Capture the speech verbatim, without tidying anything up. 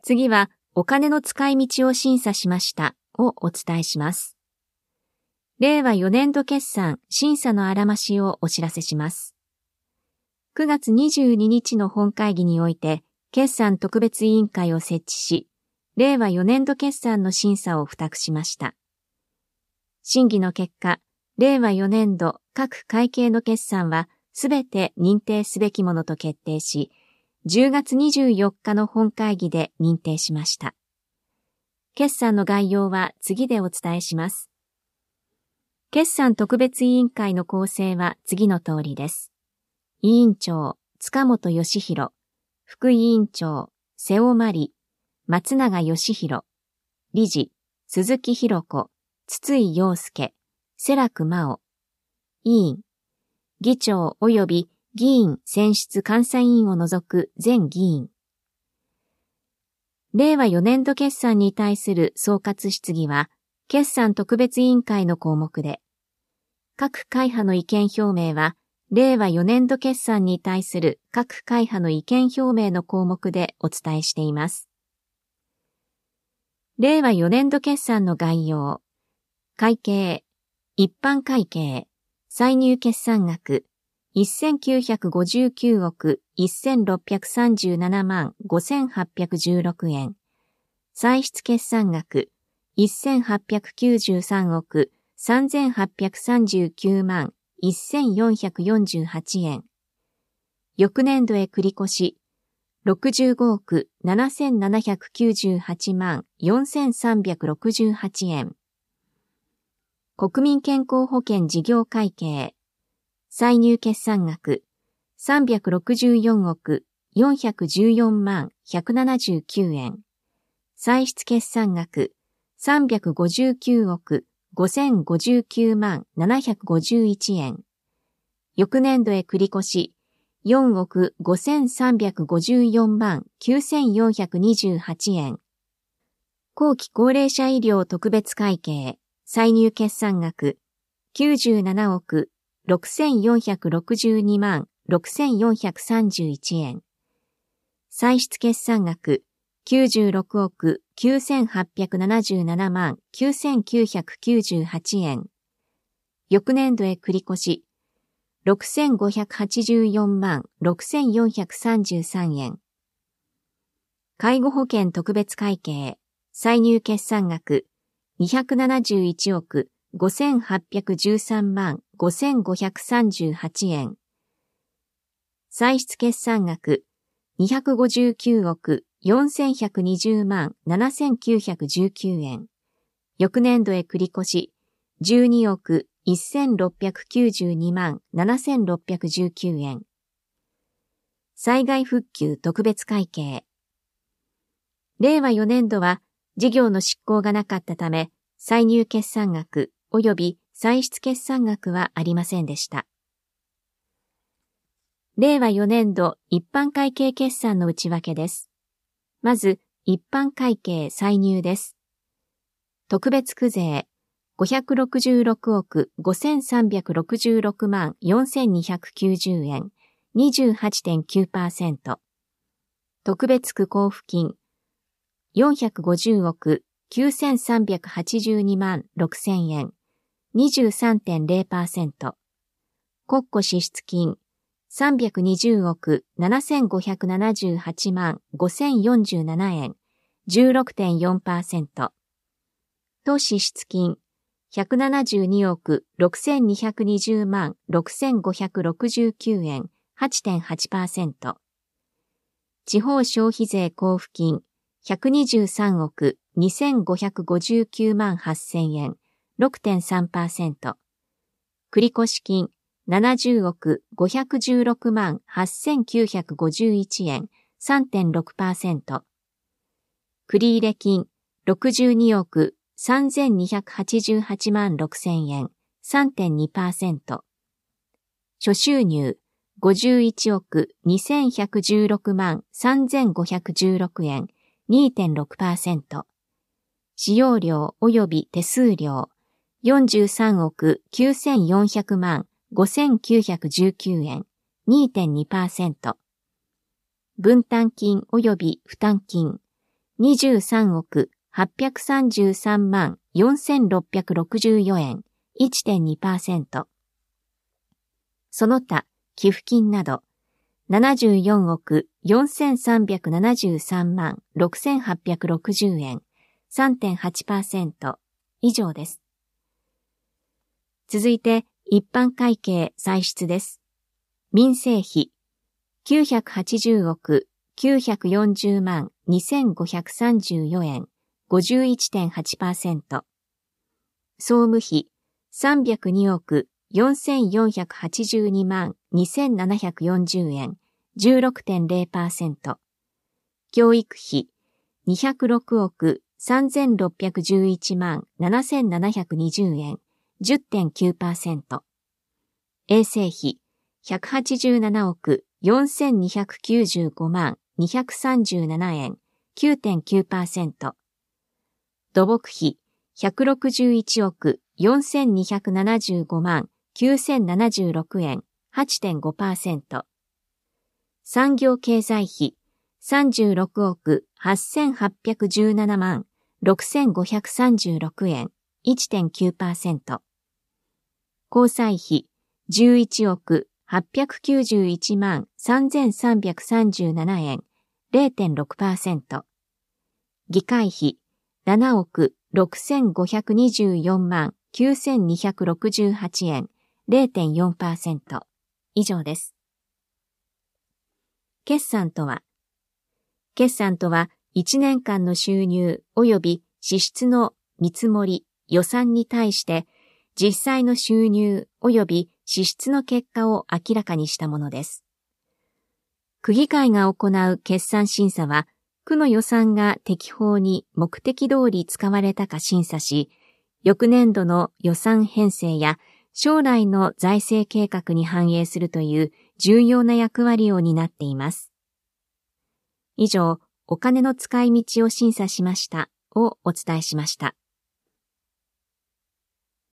次は、お金の使い道を審査しましたをお伝えします。れいわよねんど決算審査のあらましをお知らせします。くがつにじゅうににちの本会議において、決算特別委員会を設置し、れいわよねんど決算の審査を付託しました。審議の結果、れいわよねんど各会計の決算はすべて認定すべきものと決定し、じゅうがつにじゅうよっかの本会議で認定しました。決算の概要は次でお伝えします。決算特別委員会の構成は次の通りです。委員長、塚本義弘、副委員長、瀬尾真理、松永義弘、理事、鈴木博子、筒井陽介、世楽真央、委員、議長及び議員選出監査委員を除く全議員。れいわよねんど決算に対する総括質疑は、決算特別委員会の項目で、各会派の意見表明は、れいわよねんど決算に対する各会派の意見表明の項目でお伝えしています。れいわよねんど決算の概要。会計、一般会計、歳入決算額、せんきゅうひゃくごじゅうきゅうおくせんろっぴゃくさんじゅうななまんごせんはっぴゃくじゅうろくえん。歳出決算額、せんはっぴゃくきゅうじゅうさんおくさんぜんはっぴゃくさんじゅうきゅうまんせんよんひゃくよんじゅうはちえん。翌年度へ繰り越し、ろくじゅうごおくななせんななひゃくきゅうじゅうはちまんよんせんさんびゃくろくじゅうはちえん。国民健康保険事業会計。歳入決算額、さんびゃくろくじゅうよんおくよんひゃくじゅうよんまんひゃくななじゅうきゅうえん。歳出決算額、さんびゃくごじゅうきゅうおくごせんごじゅうきゅうまんななひゃくごじゅういちえん。翌年度へ繰り越し、よんおくごせんさんびゃくごじゅうよんまんきゅうせんよんひゃくにじゅうはちえん。後期高齢者医療特別会計、歳入決算額、きゅうじゅうななおくろくせんよんひゃくろくじゅうにまんろくせんよんひゃくさんじゅういちえん。歳出決算額、きゅうじゅうろくおくきゅうせんはっぴゃくななじゅうななまんきゅうせんきゅうひゃくきゅうじゅうはちえん。翌年度へ繰り越し、ろくせんごひゃくはちじゅうよんまんろくせんよんひゃくさんじゅうさんえん。介護保険特別会計、歳入決算額、にひゃくななじゅういちおくごせんはっぴゃくじゅうさんまんごせんごひゃくさんじゅうはちえん。歳出決算額、にひゃくごじゅうきゅうおくよんせんひゃくにじゅうまんななせんきゅうひゃくじゅうきゅうえん。翌年度へ繰り越し、じゅうにおくせんろっぴゃくきゅうじゅうにまんななせんろっぴゃくじゅうきゅうえん。災害復旧特別会計。れいわよねんどは事業の執行がなかったため、歳入決算額及び歳出決算額はありませんでした。れいわよねんど一般会計決算の内訳です。まず、一般会計歳入です。特別区税、ごひゃくろくじゅうろくおくごせんさんびゃくろくじゅうろくまんよんせんにひゃくきゅうじゅうえん、にじゅうはちてんきゅうパーセント。特別区交付金、よんひゃくごじゅうおくきゅうせんさんびゃくはちじゅうにまんろくせんえん、にじゅうさんてんれいパーセント。国庫支出金、さんびゃくにじゅうおくななせんごひゃくななじゅうはちまんごせんよんじゅうななえん、じゅうろくてんよんパーセント。と支出金、ひゃくななじゅうにおくろくせんにひゃくにじゅうまんろくせんごひゃくろくじゅうきゅうえん、はちてんはちパーセント。地方消費税交付金、ひゃくにじゅうさんおくにせんごひゃくごじゅうきゅうまんはっせんえん、ろくてんさんパーセント。繰越金、ななじゅうおくごひゃくじゅうろくまんはっせんきゅうひゃくごじゅういちえん、さんてんろくパーセント。繰入金、ろくじゅうにおくさんぜんにひゃくはちじゅうはちまんろくせんえん、さんてんにパーセント。諸収入、ごじゅういちおくにせんひゃくじゅうろくまんさんぜんごひゃくじゅうろくえん、にてんろくパーセント。使用料及び手数料、よんじゅうさんおくきゅうせんよんひゃくまんごせんきゅうひゃくじゅうきゅうえん、にてんにパーセント。分担金及び負担金、 にじゅうさんおくはっぴゃくさんじゅうさんまんよんせんろっぴゃくろくじゅうよえん いってんにパーセント。その他、寄付金など、ななじゅうよんおくよんせんさんびゃくななじゅうさんまんろくせんはっぴゃくろくじゅうえん さんてんはちパーセント 以上です。続いて、一般会計歳出です。民生費、きゅうひゃくはちじゅうおくきゅうひゃくよんじゅうまんにせんごひゃくさんじゅうよえん ごじゅういってんはちパーセント。総務費、さんびゃくにおくよんせんよんひゃくはちじゅうにまんにせんななひゃくよんじゅうえん じゅうろくてんぜろパーセント。教育費、にひゃくろくおくさんぜんろっぴゃくじゅういちまんななせんななひゃくにじゅうえん じゅってんきゅうパーセント。衛生費、ひゃくはちじゅうななおくよんせんにひゃくきゅうじゅうごまんにひゃくさんじゅうななえん きゅうてんきゅうパーセント。土木費、ひゃくろくじゅういちおくよんせんにひゃくななじゅうごまんきゅうせんななじゅうろくえん はちてんごパーセント。産業経済費、さんじゅうろくおくはっせんはっぴゃくじゅうななまんろくせんごひゃくさんじゅうろくえん いってんきゅうパーセント。交際費、じゅういちおくはっぴゃくきゅうじゅういちまんさんぜんさんびゃくさんじゅうななえん れいてんろくパーセント。議会費、ななおくろくせんごひゃくにじゅうよんまんきゅうせんにひゃくろくじゅうはちえん れいてんよんパーセント。以上です。決算とは、決算とはいちねんかんの収入及び支出の見積もり、予算に対して実際の収入及び支出の結果を明らかにしたものです。区議会が行う決算審査は、区の予算が適法に目的通り使われたか審査し、翌年度の予算編成や将来の財政計画に反映するという重要な役割を担っています。以上、お金の使い道を審査しましたをお伝えしました。